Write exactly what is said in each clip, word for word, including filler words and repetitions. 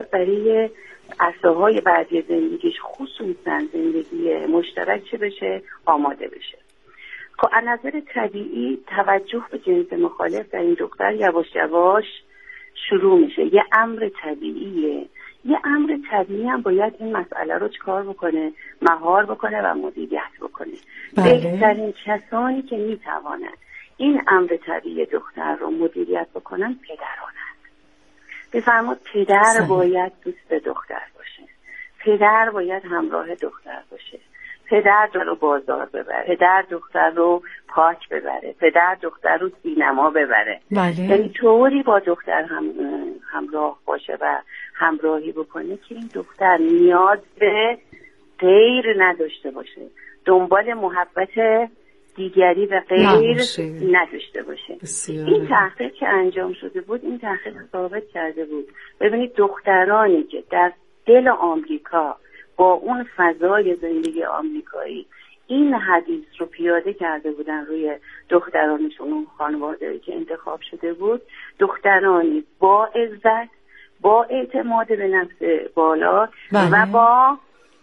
برای عرصه‌های بعدی زندگیش، خصوصا زندگی مشترک چه بشه، آماده بشه. خب از نظر طبیعی توجه به جنس مخالف در این دختر یواش یواش شروع میشه. یه امر طبیعیه. یه امر طبیعی هم باید این مسئله رو چکار بکنه؟ مهار بکنه و مدیریت بکنه. بله. بهترین کسانی که میتوانند این امر طبیعی دختر رو مدیریت بکنن پدرانند. بفرمایید پدر صحیح. باید دوست دختر باشه. پدر باید همراه دختر باشه. پدر رو بازار ببره، پدر دختر رو پارک ببره، پدر دختر رو سینما ببره. بله. یعنی طوری با دختر هم همراه باشه و همراهی بکنه که این دختر نیاز به غیر نداشته باشه، دنبال محبت دیگری و غیر نداشته باشه. بسیاره. این تحقیق که انجام شده بود، این تحقیق ثابت کرده بود ببینید دخترانی که در دل آمریکا با اون فضای زندگی آمریکایی این حدیث رو پیاده کرده بودن روی دخترانشون، اون خانواده‌ای که انتخاب شده بود، دخترانی با عزت، با اعتماد به نفس بالا بله. و با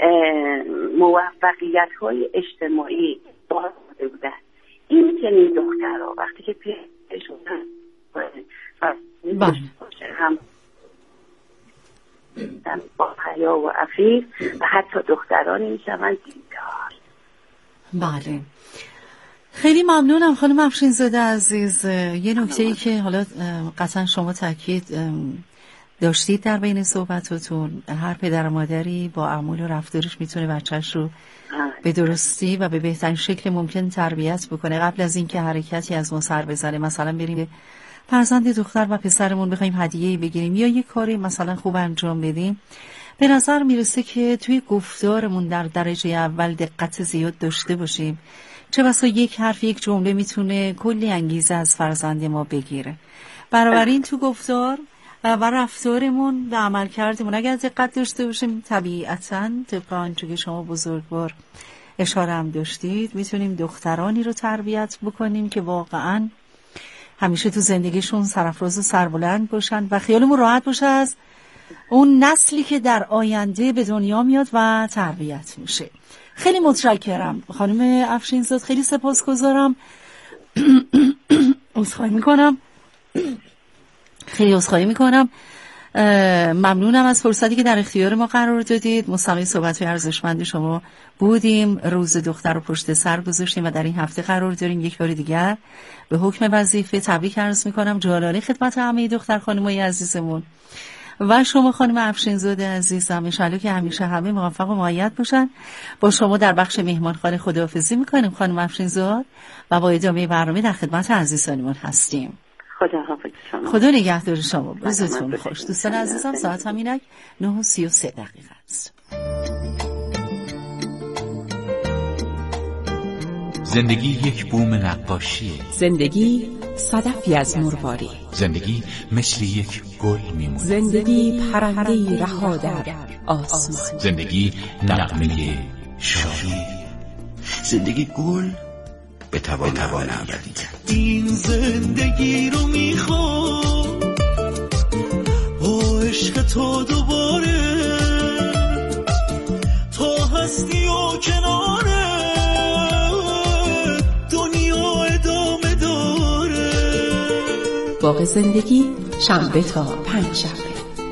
موفقیت‌های اجتماعی بالا بودن. این که این دخترها وقتی که پیش شدن بله. هم با حیا و عفیف و حتی دخترانی میشوند دیندار. بله، خیلی ممنونم خانم افشین‌زاده عزیز. یه نکته‌ای که حالا قطعا شما تاکید داشتید در بین صحبتاتون، هر پدر و مادری با اعمال و رفتارش میتونه بچه‌ش رو به درستی و به بهترین شکل ممکن تربیت بکنه قبل از اینکه حرکتی از ما سر بزنه. مثلا بریم به فرزند دختر و پسرمون بخوایم هدیه‌ای بگیریم یا یه کاری مثلا خوب انجام بدیم، به نظر میرسه که توی گفتارمون در درجه اول دقت زیاد داشته باشیم. چه بسا یک حرف، یک جمله میتونه کلی انگیزه از فرزند ما بگیره. بنابراین تو گفتار و رفتارمون و عملکردمون اگر دقت داشته باشیم، طبیعتاً طبق آنچه که شما بزرگوار اشاره هم داشتید، میتونیم دخترانی رو تربیت بکنیم که واقعاً همیشه تو زندگیشون سرافراز و سربلند باشن و خیالمون راحت باشه از اون نسلی که در آینده به دنیا میاد و تربیت میشه. خیلی متشکرم خانم افشین‌زاده، خیلی سپاسگزارم. عذرخواهی میکنم خیلی عذرخواهی میکنم ممنونم از فرصتی که در اختیار ما قرار دادید. مستمع صحبت‌های ارزشمند شما بودیم. روز دختر رو پشت سر گذاشتیم و در این هفته قرار داریم یک بار دیگر به حکم وظیفه تبریک عرض میکنم جلالی خدمت همه دختر خانمای عزیزمون و شما خانم افشین‌زاده عزیزم. ان شاءالله که همیشه همه موفق و مؤید باشن. با شما در بخش مهمانخانه خداحافظی میکنیم خانم افشین‌زاده و با ادامه برنامه در خدمت عزیزانمون هستیم. خدا حافظ شما. خدا نگهدار شما. روزتون خوش. دوستان عزیزم، ساعت همینک نه و سی و سه دقیقه است. زندگی یک بوم نقاشیه. زندگی صدفی از مرواری. زندگی مثل یک گل میمونه. زندگی پرنده‌ای رها در آسمان. زندگی نغمه شادی. زندگی گل به توانم بدید. این زندگی رو میخوام با عشق تو دوباره، تا هستی و کناره دنیا ادامه داره. باغ زندگی شنبه تا پنج شنبه.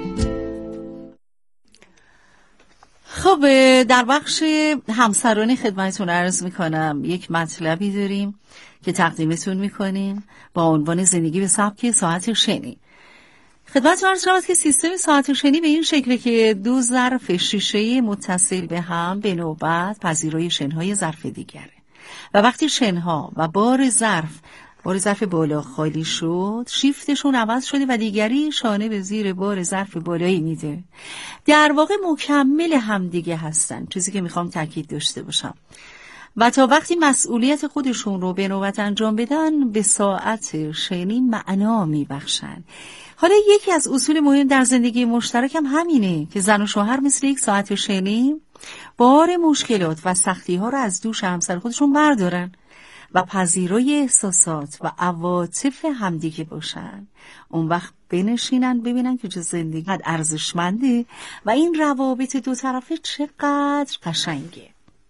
خب در بخش همسرانه خدمتتون عرض میکنم یک مطلبی داریم که تقدیمتون میکنیم با عنوان زندگی به سبک ساعت شنی. خدمتتون عرض شود که سیستم ساعت شنی به این شکله که دو ظرف شیشه‌ای متصل به هم به نوبت پذیرای شنهای ظرف دیگره و وقتی شنها و بار ظرف بار ظرف بالا خالی شد، شیفتشون عوض شده و دیگری شانه به زیر بار ظرف بالایی میده. در واقع مکمل همدیگه هستن، چیزی که میخوام تاکید داشته باشم. و تا وقتی مسئولیت خودشون رو به نوبت انجام بدن به ساعت شنی معنا میبخشن. حالا یکی از اصول مهم در زندگی مشترک هم همینه که زن و شوهر مثل یک ساعت شنی بار مشکلات و سختی ها رو از دوش همسر خودشون بردارن و پذیرای احساسات و عواطف همدیگه باشن، اون وقت بنشینن ببینن که چه زندگی قد ارزشمنده و این روابط دو طرفه چقدر قشنگه.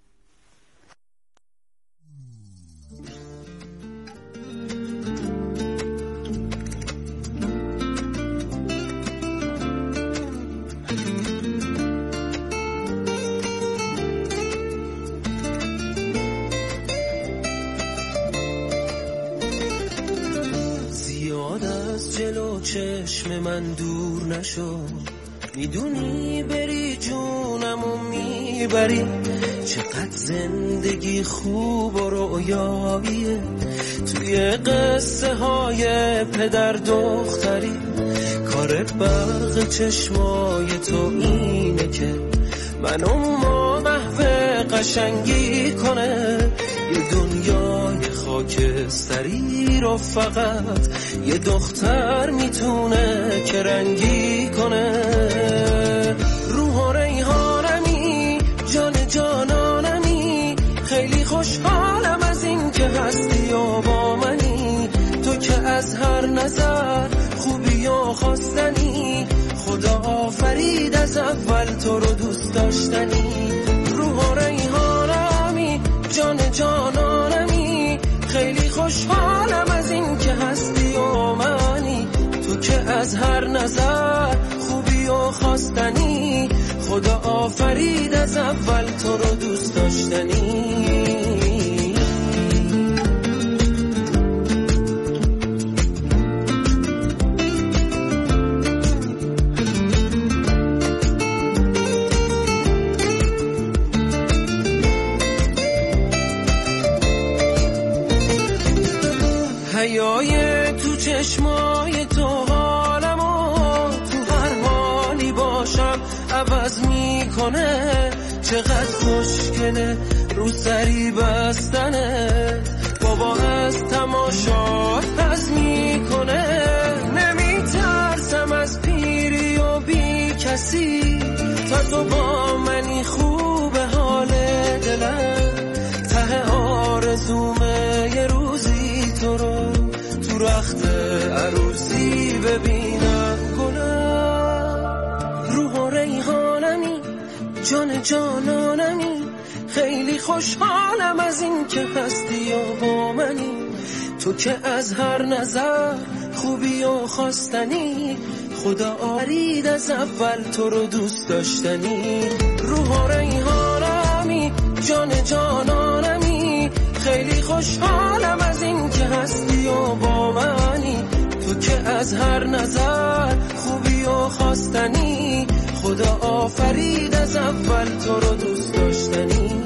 جلو چشم من دور نشو، میدونی بری جونمو میبری، چقدر زندگی خوب و رویاییه توی قصه های پدر دختری. کار برق چشمای تو اینه که منو ما محو قشنگی کنه، یه دنیای خاکستری رو فقط یه دختر میتونه که رنگی کنه. روح و ریحانمی، جان جانانمی، خیلی خوشحالم از این که هستی و با منی، تو که از هر نظر خوبی و خواستنی، خدا آفرید از اول تو رو دوست داشتنی. روح و ریحانمی، جان جانانمی، خیلی خوشحالم از این که هستی و منی، تو که از هر نظر خوبی و خواستنی، خدا آفرید از اول تو رو دوست داشتنی. حیای تو چشمای تو حالمو، تو هر حالی باشم عوض میکنه، چقدر خوشگله رو سری بستنه، بابا از تماشات حس میکنه. نمیترسم از پیری و بی کسی، تا تو با منی خوبه حال دلم، ته آرزومه یه روزی تو رو تو رخت عروسی ببینم گلم. روح و ریحانمی، جان جانانمی، خیلی خوشحالم از این که هستی و با منی، تو که از هر نظر خوبی و خواستنی، خدا آفرید از اول تو رو دوست داشتنی. روح و ریحانمی، جان جانانمی، خیلی خوشحالم از این که هستی و با منی، تو که از هر نظر خوبی و خواستنی، خدا آفرید از اول تو رو دوست داشتنی.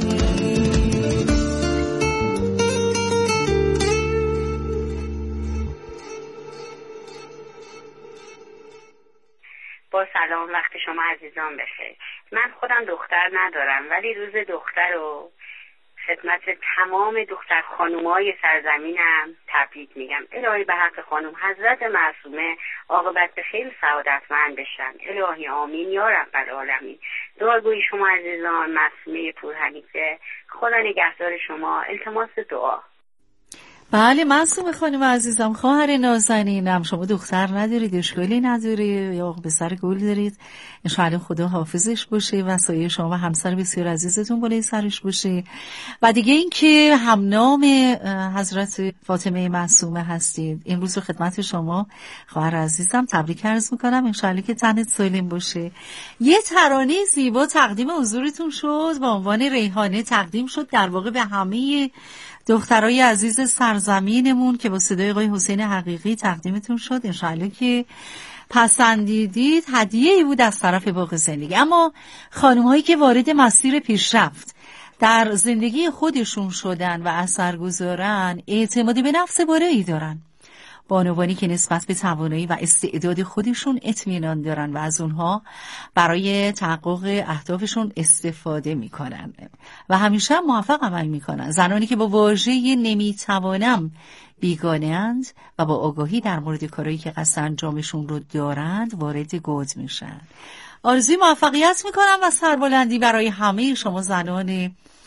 با سلام، وقت شما عزیزان بخیر. من خودم دختر ندارم ولی روز دختر رو خدمت تمام دختر خانومای سرزمینم تبریک میگم. الهی به حق خانوم حضرت معصومه عاقبت به خیلی سعادتمند بشن. الهی آمین یا رب العالمین. دعاگوی شما عزیزان، معصومه پورحنیفه، خدا نگهدار شما. التماس دعا. بله معصومه خانم عزیزم، خواهر نازنینم، شما دختر ندارید، اشکالی نداره، یا پسر گل دارید، انشاءالله خدا حافظش باشه و سایه شما و همسر بسیار عزیزتون بالای سرش باشه. و دیگه این که هم نام حضرت فاطمه معصومه هستید، امروز رو خدمت شما خواهر عزیزم تبریک عرض میکنم، انشاءالله که تنت سالم باشه. یه ترانه زیبا تقدیم حضورتون شد با عنوان ریحانه، تقدیم شد در واقع به همه دخترای عزیز سرزمینمون که با صدای آقای حسین حقیقی تقدیمتون شد. انشاءالله که پسندیدید، هدیه‌ای بود از طرف باغ زندگی. اما خانم‌هایی که وارد مسیر پیشرفت در زندگی خودشون شدن و اثر گذارن، اعتماد به نفس بالایی دارن، بانوانی که نسبت به توانایی و استعداد خودشون اطمینان دارن و از اونها برای تحقق اهدافشون استفاده میکنن و همیشه موفق عمل میکنن. زنانی که با واژه نمیتوانم بیگانه‌اند و با آگاهی در مورد کارهایی که قصد انجامشون رو دارند وارد گود میشن. آرزوی موفقیت میکنم و سربلندی برای همه شما زنان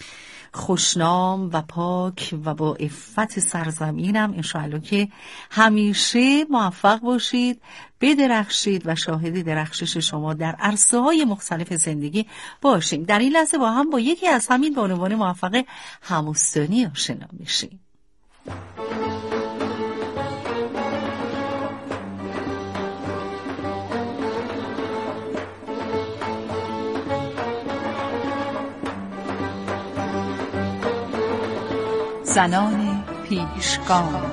خوشنام و پاک و با عفت سرزمینم انشاءالله که همیشه موفق باشید، بدرخشید و شاهد درخشش شما در عرصه‌های مختلف زندگی باشیم. در این لحظه با هم با یکی از همین بانوان موفق هموستانی آشنا میشیم. زنان پیشگام.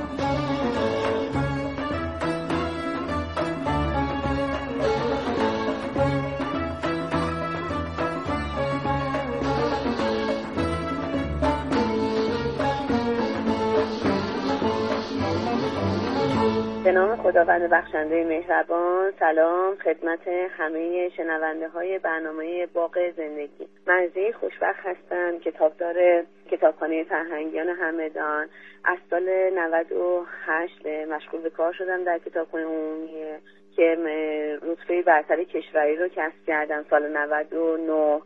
به نام خداوند بخشنده مهربان. سلام خدمت همه شنونده های برنامه باغ زندگی. مرضیه خوشبخت هستم، کتابدار کتابخانه فرهنگیان همدان. از سال نود و هشت مشغول به کار شدم در کتابخانه عمومی که رتبه برتر کشوری رو کسب کردم. سال نود و نه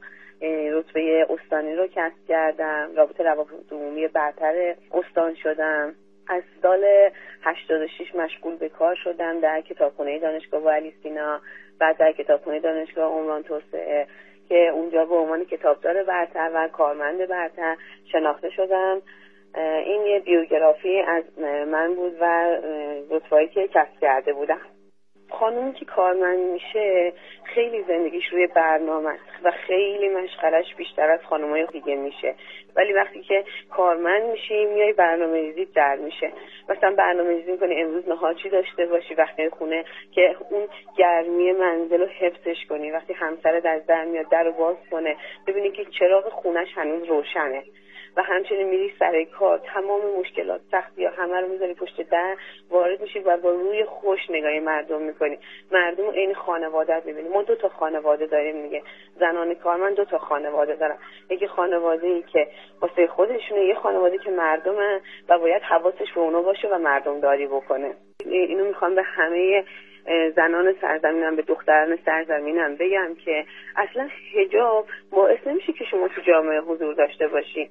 رتبه استانی رو کسب کردم، رابطه روابط عمومی برتر استان شدم. از سال هشتاد و شش مشغول به کار شدم در کتابخانه دانشگاه ولی سینا، بعد در کتابخانه دانشگاه عمران توسعه که اونجا به عنوان کتابدار برتر و کارمند برتر شناخته شدم. این یه بیوگرافی از من بود و رتبه‌ای که کسب کرده بودم. خانومی که کارمند میشه خیلی زندگیش روی برنامه است و خیلی مشغلش بیشتر از خانمای دیگه میشه، ولی وقتی که کارمند میشی میای برنامه‌ریزی در میشه. مثلا برنامه‌ریزی می‌کنی امروز نهار چی داشته باشی، وقتی خونه که اون گرمی منزل رو حفظش کنی، وقتی همسرت از در میاد در رو باز کنه ببینی که چراغ خونش هنوز روشنه و همچنین میری سر کار، تمام مشکلات سختی ها همه رو میذاری پشت در، وارد میشی و با روی خوش نگاهی مردم میکنی، مردم رو این خانواده میبینی. ما دو تا خانواده داریم میگه زنان کارمند، دو تا خانواده دارن، یکی خانواده‌ای که واسه خودشونه، یه خانواده که مردمه و باید حواسش به اونا باشه و مردم داری بکنه. اینو میخوام به همه زنان سرزمینم، به دختران سرزمینم بگم که اصلا حجاب باعث نمیشه که شما تو جامعه حضور داشته باشی.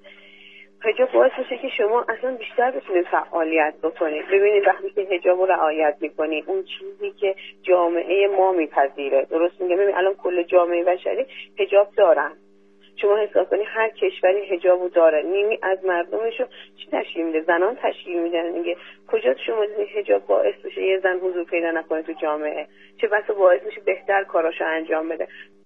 حجاب باعث میشه که شما اصلا بیشتر بتونید فعالیت بکنید. ببینید وقتی که حجاب رو رعایت میکنی، اون چیزی که جامعه ما میپذیره، درست میگم، ببین الان کل جامعه بشری حجاب دارن. شما حساب کنی هر کشوری حجابو داره، نیمی از مردمشو چی تشکیل میده؟ زنان تشکیل میدن دیگه. کجا شما دیدین حجاب باعث بشه یه زن حضور پیدا نکنه تو جامعه؟ چه بسا باعث میشه بهتر کاراشو انجام بده.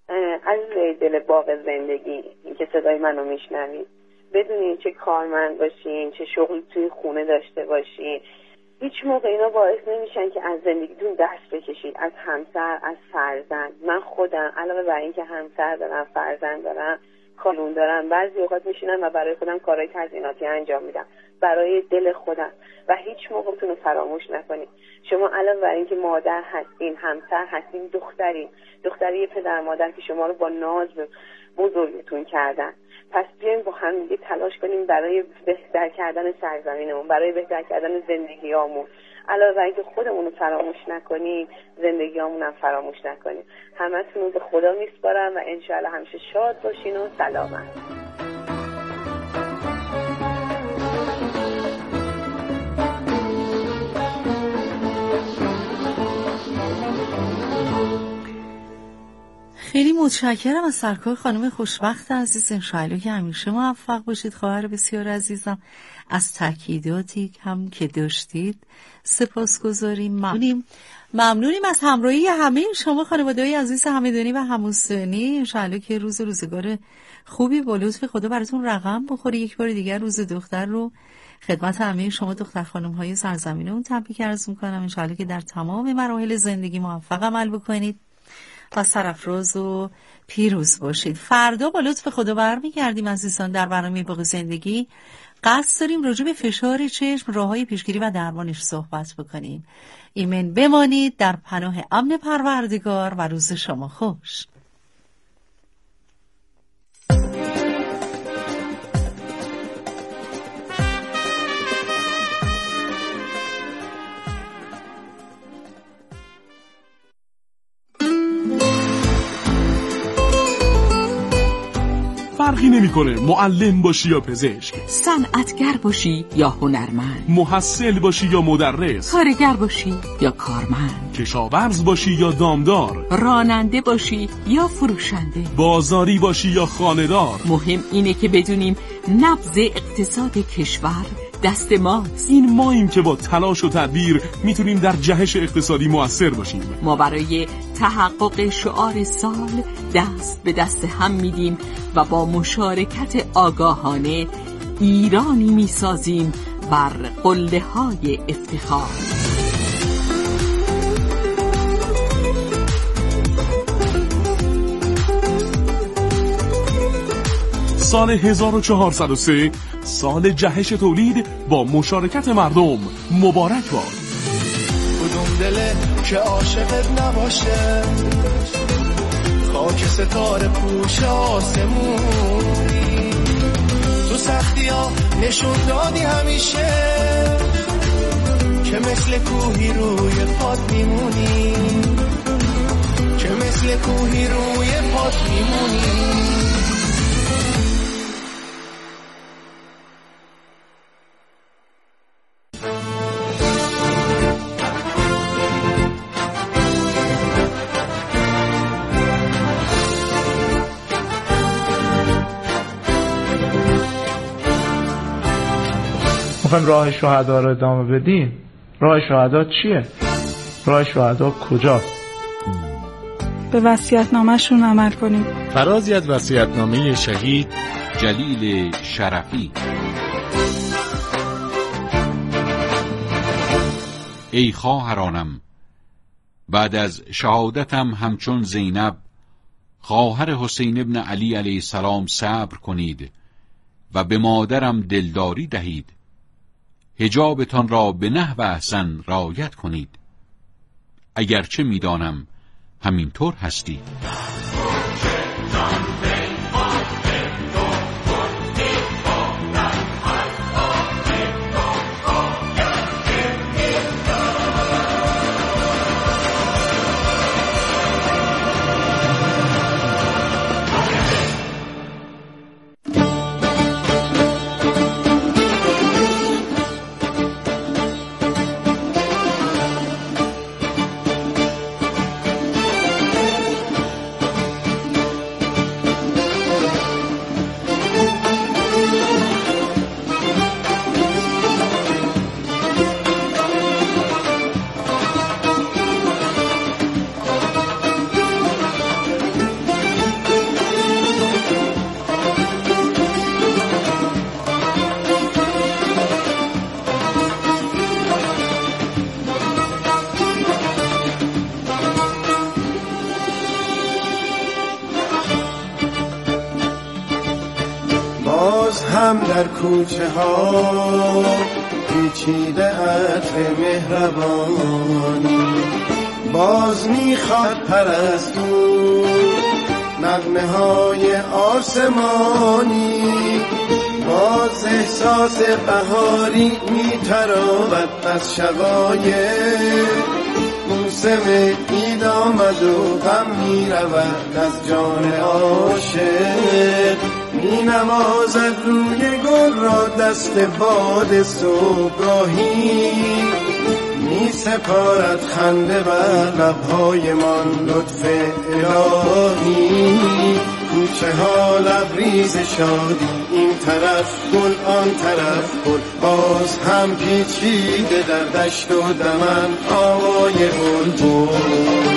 از دل باغ زندگی این که صدای منو میشنوید، بدونین چه کارمند باشین، چه شغلی توی خونه داشته باشین، هیچ موقع اینا باعث نمیشن که از زندگیتون دست بکشید، از همسر، از فرزند. من خودم علاوه بر این که همسر دارم، فرزند دارم، کارون دارم، بعضی اوقات میشینم و برای خودم کارهای تزییناتی انجام میدم برای دل خودم و هیچ موقعتون رو فراموش نکنید. شما علاوه بر این که مادر هستین، همسر هستین، دخترین، دختری پدر مادر که شما رو با ناز بزرگتون کردن. پس بیایم با هم دیگه تلاش کنیم برای بهتر کردن سرزمینمون، برای بهتر کردن زندگیامون. علاوه بر اینکه خودمون رو فراموش نکنیم، زندگیامون هم فراموش نکنیم. همتون رو به خدا میسپارم و انشاءالله همیشه شاد باشین و سلامت. خیلی متشکرم از سرکار خانم خوشبخت عزیز. انشاءالله که همیشه موفق باشید خواهر بسیار عزیزم. از تاکیداتی هم که داشتید سپاسگزاریم. ممنونیم ممنونیم از همراهی همه شما خانواده‌های عزیز همدانی و هموستانی. انشاءالله که روز روزگار خوبی با لطف خدا براتون رقم بخوره. یک بار دیگر روز دختر رو خدمت همه شما دختر خانم‌های سرزمینمون تبریک عرض می‌کنم. انشاءالله که در تمام مراحل زندگی موفق عمل بکنید و سرافراز و پیروز باشید. فردا با لطف خدا برمیگردیم عزیزان در برنامه باغ زندگی. قصد داریم راجع به فشار چشم، راه‌های پیشگیری و درمانش صحبت بکنیم. ایمن بمانید در پناه امن پروردگار و روز شما خوش. فرقی نمیکنه معلم باشی یا پزشک، صنعتگر باشی یا هنرمند، محصل باشی یا مدرس، کارگر باشی یا کارمند، کشاورز باشی یا دامدار، راننده باشی یا فروشنده، بازاری باشی یا خانه‌دار. مهم اینه که بدونیم نبض اقتصاد کشور دست ماست. این ماییم که با تلاش و تدبیر میتونیم در جهش اقتصادی مؤثر باشیم. ما برای تحقق شعار سال دست به دست هم میدیم و با مشارکت آگاهانه ایرانی میسازیم بر قله های افتخار. سال هزار و چهارصد و سه سال جهش تولید با مشارکت مردم مبارک باد. کدوم دله که عاشقت نباشه، خاک ستاره پوش آسمونی، تو سختی ها نشون دادی همیشه که مثل کوهی روی پات میمونی، که مثل کوهی روی پات میمونی. میخوایم راه شهدا رو ادامه بدیم. راه شهدا چیه؟ راه شهدا کجاست؟ به وصیت‌نامه‌شون عمل کنیم. فرازی از وصیت‌نامه شهید جلیل شرفی. ای خواهرانم، بعد از شهادتم همچون زینب خواهر حسین ابن علی علیه السلام صبر کنید و به مادرم دلداری دهید. حجابتان را به نحو احسن رعایت کنید، اگرچه میدانم همینطور هستید. هم در کوچه ها پیچیده عطر مهربانی، باز میخواد پرستو نغمه های آسمانی، باز احساس بهاری میتراود از شقایق، موسم عید آمد و غم میرود از جان عاشق، می نوازد روی گل را دست باد صبحگاهی، می سپارد خنده بر لبهای من لطف الهی، کوچه ها لبریز شادی، این طرف گل آن طرف گل، باز هم پیچیده در دشت و دمن آوای بلبل.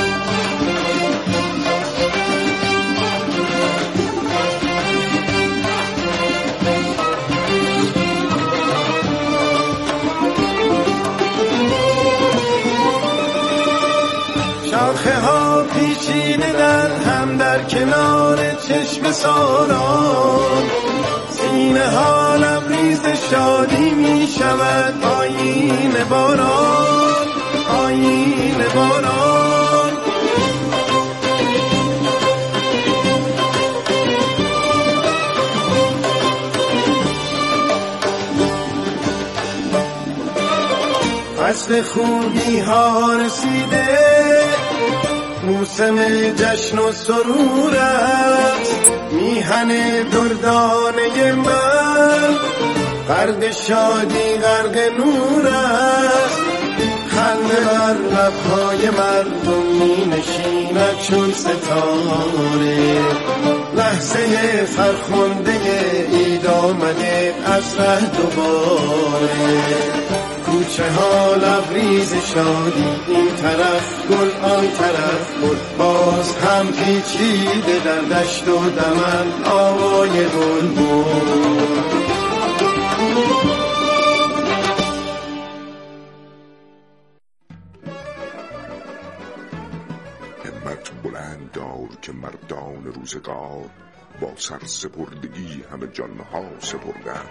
شاخه ها پیچیده در هم در کنار چشم سالان، سینه ها لبریز شادی می شود آیین باران، آیین باران. فصل خوبی ها رسیده، موسم جشن و سرور است، میهن دردانه من غرق شادی غرق نور است. خنده بر لبهای مردم می نشیند چون ستاره، لحظه فرخنده عید آمده از ره دوباره. کوچه ها لبریز شادی، این طرف گل آن طرف گل، باز هم پیچیده در دشت و دمن آوای بلبل. همت بلند دار که مردان روزگار با سرسپردگی همه جانها سپردن.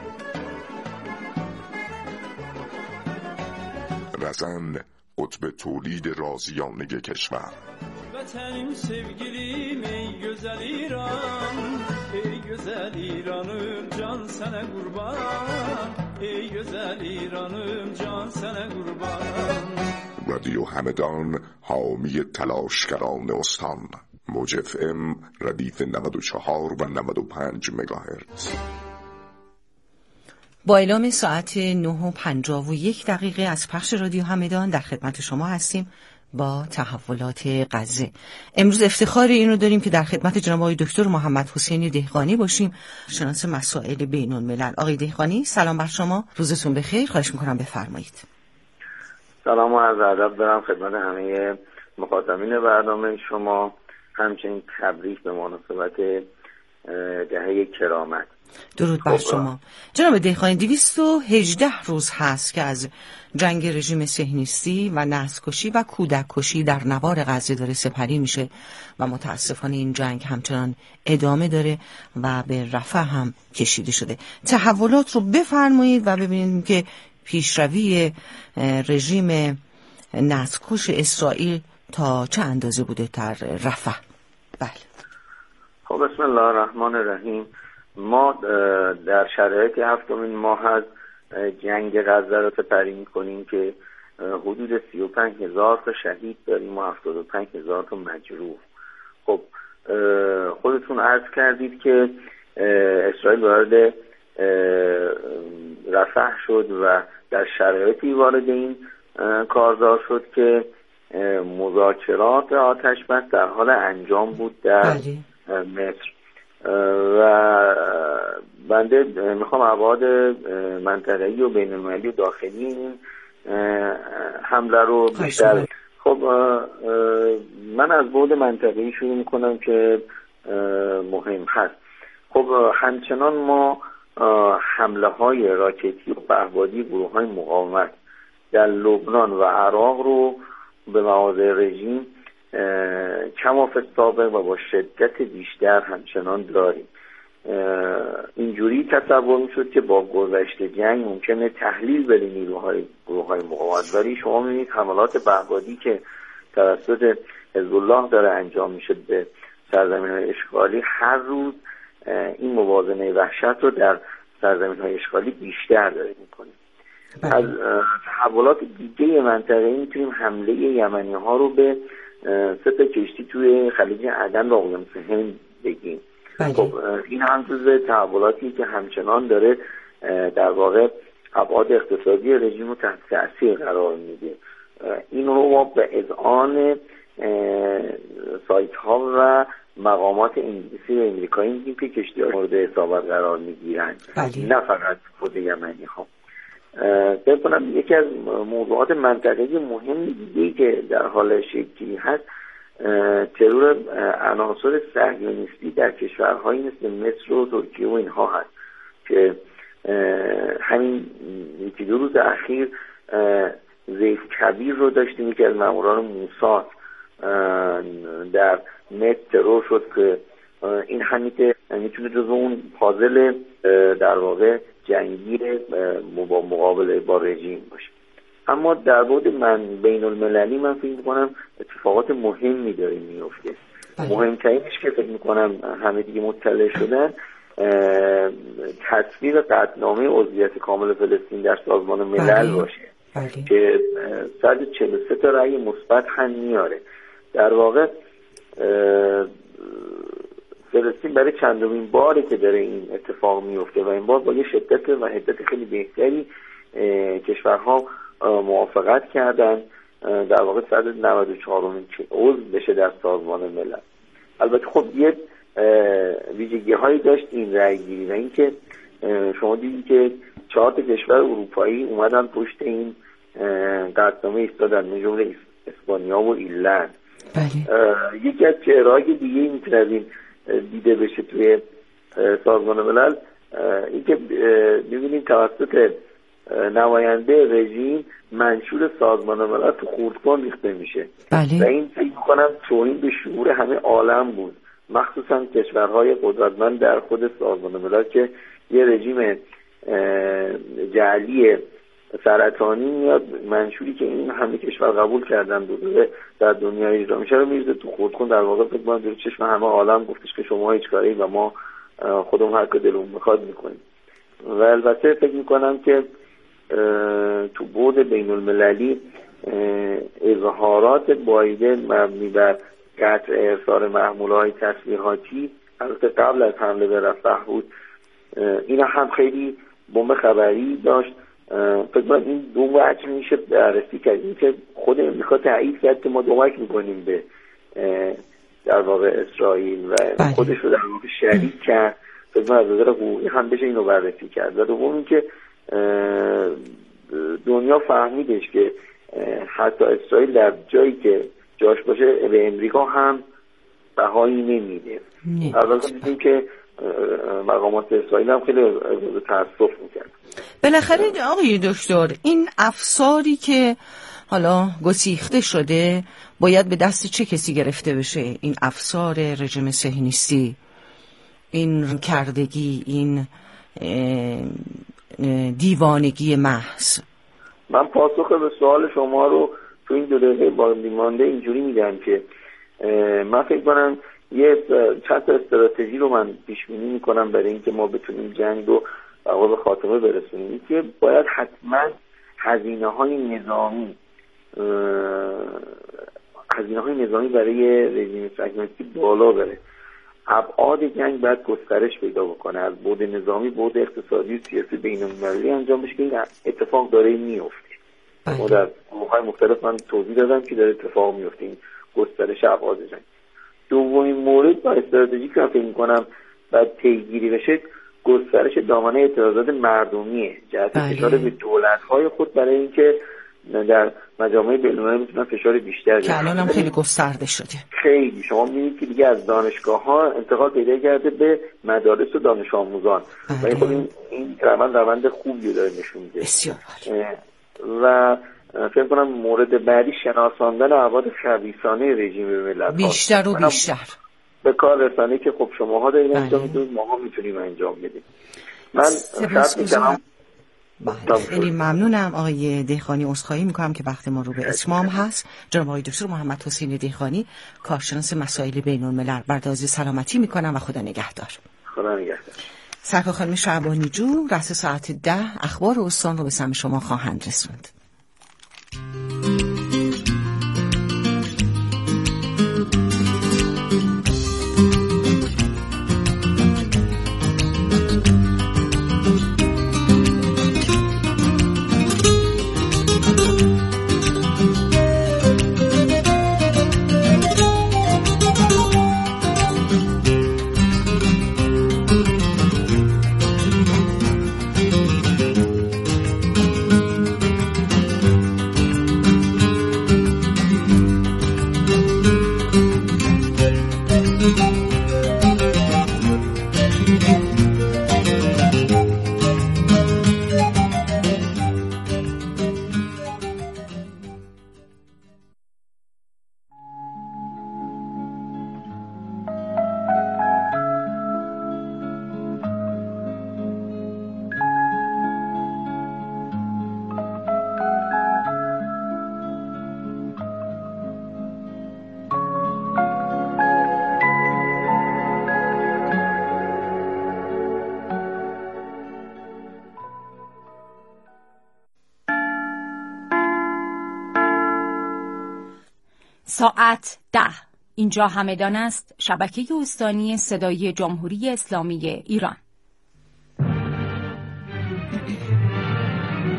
رزن قطب تولید رازیانه کشور. Vətənim sevgilim ey gözəl İran, ey gözəl İranım can sənə qurban, ey gözəl İranım can sənə qurban. رادیو همدان حامی تلاشگران استان. موج اف ام ردیف نود و چهار و نود و پنج مگاهرتز. با اعلام ساعت نه و پنجاه و یک دقیقه از پخش رادیو همدان در خدمت شما هستیم با تحولات غزه. امروز افتخار این رو داریم که در خدمت جناب آقای دکتر محمد حسینی دهقانی باشیم، شناس مسائل بین الملل. آقای دهقانی سلام بر شما، روزتون بخیر، خواهش میکنم بفرمایید. سلام و عرض ادب دارم خدمت همه مخاطبین برنامه شما، همچنین تبریک به مناسبت دهه کرامت. درود بر شما. جناب دهقانی، دویست و هجده روز هست که از جنگ رژیم صهیونیستی و نسل‌کشی و کودک کشی در نوار غزه داره سپری میشه و متاسفانه این جنگ همچنان ادامه داره و به رفح هم کشیده شده. تحولات رو بفرمایید و ببینیم که پیشروی رژیم نسل‌کش اسرائیل تا چه اندازه بوده در رفح. بله. خب بسم الله الرحمن الرحیم. ما در شرایط هفتمین ماه از جنگ غزه رو سپری می‌کنیم که حدود سی و پنج هزار تا شهید داریم و هفتاد و پنج هزار تا مجروح. خب خودتون عرض کردید که اسرائیل وارد رفح شد و در شرایطی وارد این کارزار شد که مذاکرات آتش بس در حال انجام بود در مصر و بنده میخوام ابعاد منطقه‌ای و بین‌المللی و داخلی این حمله رو بیشتر. خب من از بعد منطقه‌ای شروع میکنم که مهم هست. خب همچنان ما حمله های راکتی و پهپادی گروه های مقاومت در لبنان و عراق رو به مواضع رژیم کماف سابق و با شدت بیشتر همچنان داریم. اینجوری تصور میشد که با گذشت جنگ ممکنه تحلیل بده نیروهای گروه های مقاومت، ولی شما میبینید حملات پهپادی که توسط حزب الله داره انجام میشه به سرزمین های اشغالی، هر روز این موازنه وحشت رو در سرزمین های اشغالی بیشتر داره میکنه. از تحولات دیگه منطقه میتونیم حمله یمنی ها رو به سه تا کشتی توی خلیج عدن و اقیانوس هند بگیم. خب این هم جزو تحولاتی که همچنان داره در واقع ابعاد اقتصادی رژیم رو تحت تاثیر قرار میده. این رو ما به اذعان سایت ها و مقامات انگلیسی و امریکایی میگیم که کشتی ها مورد اصابت قرار میگیرن، نه فقط خود یمنی ها. فکر کنم یکی از موضوعات منطقه‌ای مهم دیگه‌ای که در حال شکلی هست ترور عناصر صهیونیستی در کشورهایی مثل مصر و ترکیه و اینها هست که همین یکی دو روز اخیر ضیف کبیر رو داشتیم که از ماموران موساد در مصر ترور شد که این همیشه میتونه جزو اون پازل در واقع جنگی با مقابله با رژیم باشه. اما در بعد من بین المللی من فکر میکنم اتفاقات مهمی داره میفته. مهمترینش که فکر میکنم همه دیگه مطلع شدن تصویب قطعنامه عضویت کامل فلسطین در سازمان ملل باشه که صد و چهل و سه تا رأی مثبت هم میاره. در واقع فلسطین برای چندمین باره که داره این اتفاق میفته و این بار با یه شدت و حدت خیلی بهتری کشورها موافقت کردن در واقع صد و نود و چهارمین عضو بشه در سازمان ملل. البته خب یه ویژگی هایی داشت این رأی گیری و این که شما دیدید که چهار تا کشور اروپایی اومدن پشت این قطعنامه ایستادن، من جمله اسپانیا و ایرلند. بله. یکی از چهره‌های دیگه میتونه از این دیده بشه توی سازمان ملل این که می‌بینیم توسط نماینده رژیم منشور سازمان ملل تو خردکن ریخته میشه. بله. و این فکر می‌کنم توهین به شعور همه عالم بود، مخصوصا کشورهای قدرتمند در خود سازمان ملل که یه رژیم جعلی سرطانی میاد منشوری که این همه کشور قبول کردن دوره در دنیا اجرا میشه رو میریزه تو خردکن. در واقع فکر کنم جلوی چشم همه عالم گفتش که شما هیچ کاری و ما خودمون هر که دلمون میخواد میکنیم. و البته فکر میکنم که تو بعد بین المللی اظهارات بایدن مبنی بر قطع ارسال محموله‌های تسلیحاتی البته قبل از حمله به رفح بود، اینا هم خیلی بمب خبری داشت. فکر کنم این دو وجه میشه بررسی کرد، این که خود امریکا تایید کرد که ما کمک میکنیم به در واقع اسرائیل و خودش رو در واقع شریک کرد. فکر کنم از نظر حقوقی هم بشه اینو بررسی کرد. و دوم این که دنیا فهمیدش که حتی اسرائیل در جایی که جاش باشه به امریکا هم بهایی نمیده. البته دیدیم که مقامات اسرائیل هم خیلی تأسف میکرد. بالاخره آقای دکتر این افساری که حالا گسیخته شده باید به دست چه کسی گرفته بشه؟ این افسار رژیم صهیونیستی، این کردگی، این دیوانگی محض. من پاسخ به سوال شما رو تو این دو دقیقه باقی مانده اینجوری میدم که من فکر کنم یه چند تا استراتژی رو من پیش بینی میکنم برای اینکه ما بتونیم جنگ رو به خاتمه برسونیم. که باید حتما هزینه های نظامی هزینه های نظامی برای رژیم صهیونیستی بالا بره. ابعاد جنگ باید گسترش پیدا بکنه، از بعد نظامی، بعد اقتصادی و سیاسی بین‌المللی انجام بشه که این اتفاق داره میفته. ما در موقع مختلف من توضیح دادم که داره اتفاق میفته این گسترش ابعاد جنگ. دومین مورد با استراتژی که فکر می‌کنم باید پیگیری بشه گسترش دامنه اعتراضات مردمیه، جهت فشار به دولت‌های خود برای اینکه در مجامع بین‌المللی میتونن فشار بیشتر که الان هم خیلی گسترده شده. خیلی شما می‌بینید که دیگه از دانشگاه‌ها انتقال پیدا کرده به مدارس و دانش آموزان و این خب این این روند روند خوبی داره نشون میده. بسیار و فکر کنم مورد بعدی شناساندن ابعاد خبیثانه رژیم ملت بیشتر و بیشتر به کار رسانی که خب شماها دارید انجام میدید، ماها میتونیم انجام بدیم. من شرط می‌کنم. بله خیلی ممنونم آقای دهقانی. عذرخواهی میکنم که وقت ما رو به اتمام هست. جناب آقای دکتر محمد حسین دهقانی، کارشناس مسائل بین الملل، بردازی سلامتی میکنم و خدا نگهدار. خدا نگهدار. سرکار خانم شعبانی جو رأس ساعت ده اخبار استان رو به سمع شما خواهند رسوند. ساعت ده اینجا همدان است شبکه استانی صدای جمهوری اسلامی ایران.